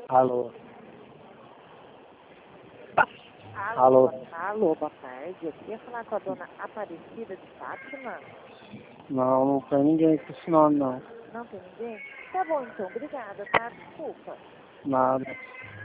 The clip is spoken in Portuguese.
Alô. Alô, Alô. alô, boa tarde. Eu queria falar com a dona Aparecida de Fátima. Não, não tem ninguém com esse nome, não. Não tem ninguém? Tá bom, então. Obrigada, tá? Desculpa. Nada.